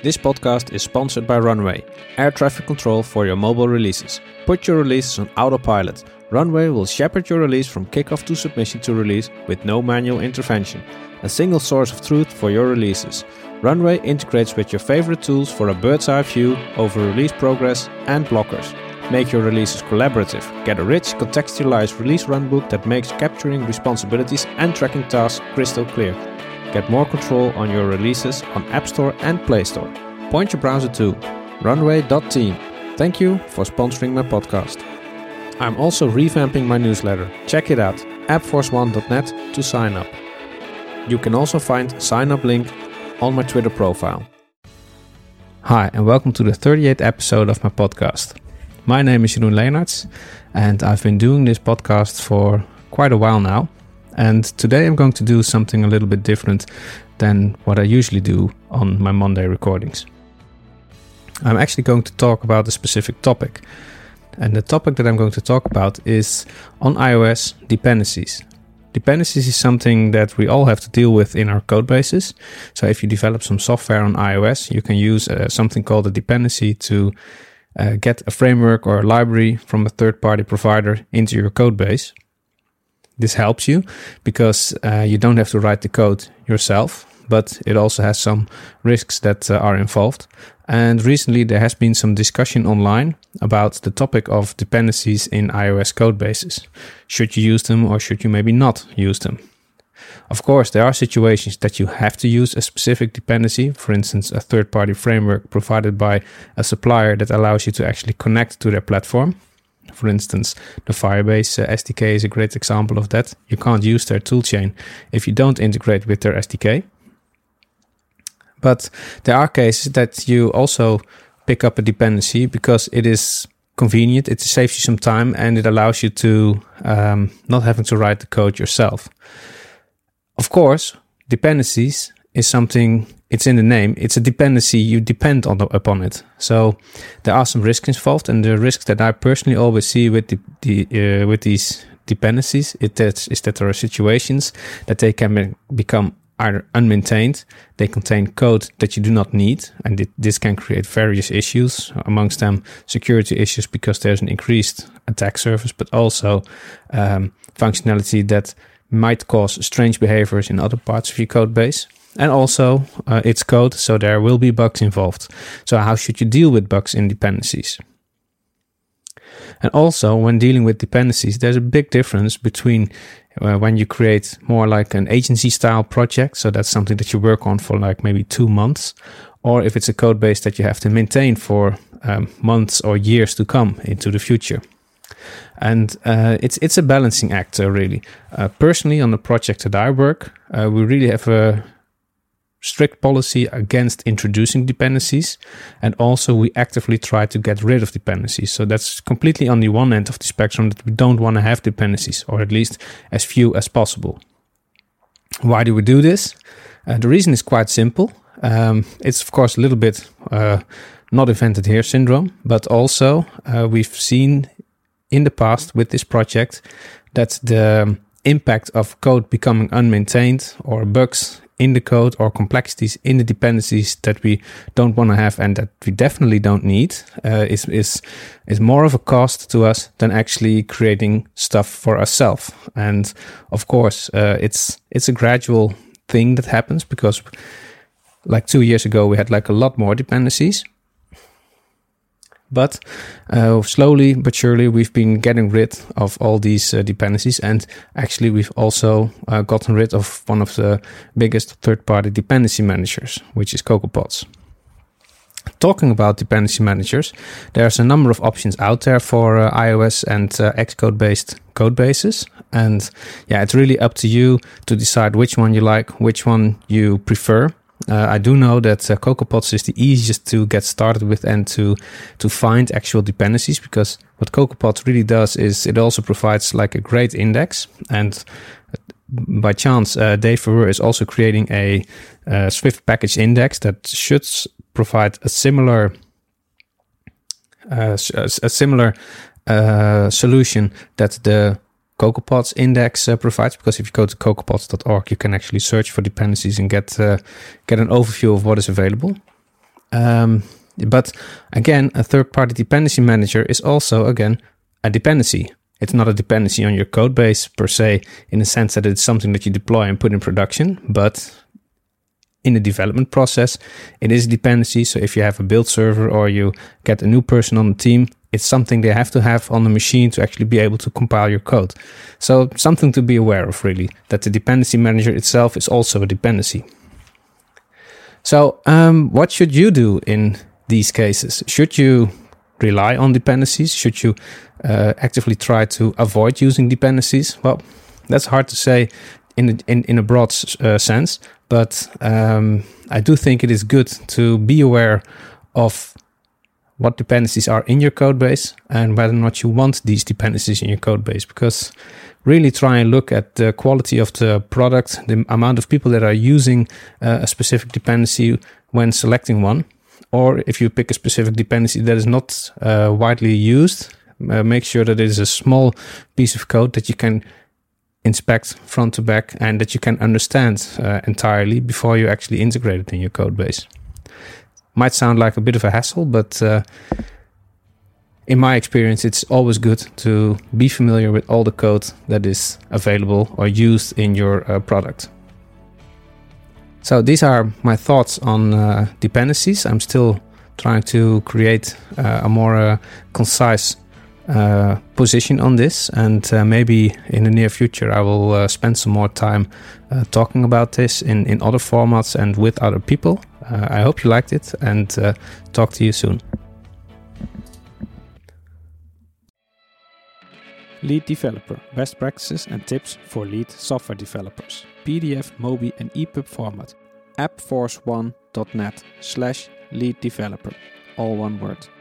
This podcast is sponsored by Runway, air traffic control for your mobile releases. Put your releases on autopilot. Runway will shepherd your release from kickoff to submission to release with no manual intervention. A single source of truth for your releases. Runway integrates with your favorite tools for a bird's eye view over release progress and blockers. Make your releases collaborative. Get a rich, contextualized release runbook that makes capturing responsibilities and tracking tasks crystal clear. Get more control on your releases on App Store and Play Store. Point your browser to runway.team. Thank you for sponsoring my podcast. I'm also revamping my newsletter. Check it out, appforce1.net to sign up. You can also find a sign up link on my Twitter profile. Hi, and welcome to the 38th episode of my podcast. My name is Jeroen Leenaerts, and I've been doing this podcast for quite a while now. And today I'm going to do something a little bit different than what I usually do on my Monday recordings. I'm actually going to talk about a specific topic. And the topic that I'm going to talk about is on iOS dependencies. Dependencies is something that we all have to deal with in our code bases. So if you develop some software on iOS, you can use something called a dependency to get a framework or a library from a third-party provider into your code base. This helps you because you don't have to write the code yourself, but it also has some risks that are involved. And recently there has been some discussion online about the topic of dependencies in iOS code bases. Should you use them or should you maybe not use them? Of course, there are situations that you have to use a specific dependency, for instance, a third-party framework provided by a supplier that allows you to actually connect to their platform. For instance, the Firebase SDK is a great example of that. You can't use their toolchain if you don't integrate with their SDK. But there are cases that you also pick up a dependency because it is convenient, it saves you some time, and it allows you to not having to write the code yourself. Of course, dependencies is something, it's in the name, it's a dependency, you depend upon it. So there are some risks involved, and the risks that I personally always see with with these dependencies is that there are situations that they can become either unmaintained, they contain code that you do not need, and this can create various issues, amongst them security issues because there's an increased attack surface, but also functionality that might cause strange behaviors in other parts of your code base. And also, it's code, so there will be bugs involved. So how should you deal with bugs in dependencies? And also, when dealing with dependencies, there's a big difference between when you create more like an agency-style project, so that's something that you work on for like maybe 2 months, or if it's a code base that you have to maintain for months or years to come into the future. And it's a balancing act, really. Personally, on the project that I work, we really have a strict policy against introducing dependencies, and also we actively try to get rid of dependencies. So that's completely on the one end of the spectrum, that we don't want to have dependencies, or at least as few as possible. Why do we do this? The reason is quite simple. It's of course a little bit not invented here syndrome, but also we've seen in the past with this project that the impact of code becoming unmaintained, or bugs in the code, or complexities in the dependencies that we don't want to have and that we definitely don't need, is more of a cost to us than actually creating stuff for ourselves. And of course, it's a gradual thing that happens, because like 2 years ago we had like a lot more dependencies. But slowly but surely we've been getting rid of all these dependencies, and actually we've also gotten rid of one of the biggest third-party dependency managers, which is CocoaPods. Talking about dependency managers, there's a number of options out there for iOS and Xcode-based code bases, and yeah, it's really up to you to decide which one you like, which one you prefer. I do know that CocoaPods is the easiest to get started with and to find actual dependencies, because what CocoaPods really does is it also provides like a great index. And by chance, Dave Verwer is also creating a Swift package index that should provide a similar solution that the CocoaPods index provides, because if you go to cocoapods.org, you can actually search for dependencies and get an overview of what is available. But again, a third-party dependency manager is also, again, a dependency. It's not a dependency on your code base per se, in the sense that it's something that you deploy and put in production, but in the development process, it is a dependency. So if you have a build server or you get a new person on the team, it's something they have to have on the machine to actually be able to compile your code. So something to be aware of, really, that the dependency manager itself is also a dependency. So what should you do in these cases? Should you rely on dependencies? Should you actively try to avoid using dependencies? Well, that's hard to say in a broad sense, but I do think it is good to be aware of what dependencies are in your code base and whether or not you want these dependencies in your code base, because really try and look at the quality of the product, the amount of people that are using a specific dependency when selecting one. Or if you pick a specific dependency that is not widely used, make sure that it is a small piece of code that you can inspect front to back and that you can understand entirely before you actually integrate it in your code base. Might sound like a bit of a hassle, but in my experience, it's always good to be familiar with all the code that is available or used in your product. So these are my thoughts on dependencies. I'm still trying to create a more concise position on this, and maybe in the near future I will spend some more time talking about this in other formats and with other people. I hope you liked it, and talk to you soon. Lead Developer, best practices and tips for lead software developers. PDF, Mobi and EPUB format. appforce1.net/lead developer. All one word.